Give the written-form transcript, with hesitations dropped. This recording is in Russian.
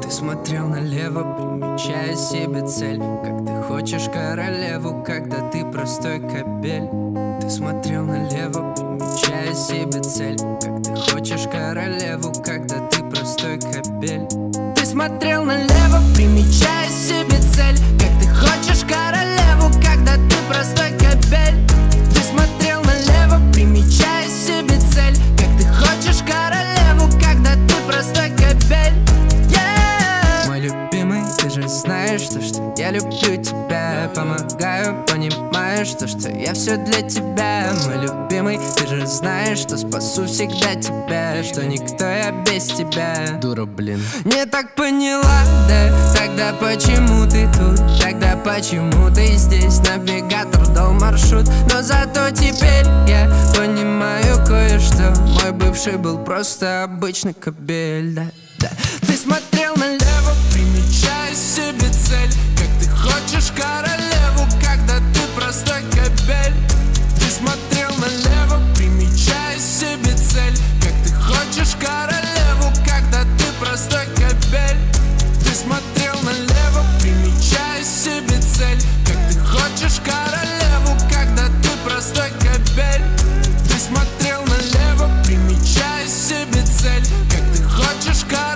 Ты смотрел налево, примечая себе цель. Как ты хочешь королеву, когда ты простой кобель. Ты смотрел налево, примечая себе цель. Как ты хочешь королеву, когда ты простой кобель. Ты смотрел налево, примечая себе цель. Как ты хочешь королеву, когда ты простой кобель. Ты смотрел налево, примечая себе цель. Как ты хочешь королеву, когда ты простой кобель. Мой любимый, ты же знаешь, что я люблю тебя. Помогаю, понимаешь, что я все для тебя. Мой любимый, ты же знаешь, что спасу всегда тебя. Что никто я без тебя. Дура, блин. Не так поняла, да? Тогда почему ты тут? Тогда почему ты здесь? Навигатор дал маршрут, но зато теперь я понимаю кое-что. Мой бывший был просто обычный кобель, да. Ты смотрел налево, примечая себе цель. Как ты хочешь королеву, когда ты простой кобель. Ты смотрел налево, примечая себе цель. Как ты хочешь королеву, когда ты простой кобель. Ты смотрел налево, примечая себе цель. Как ты хочешь королеву, когда ты простой кобель. Ты смотрел налево, примечая себе цель. Как ты хочешь королеву.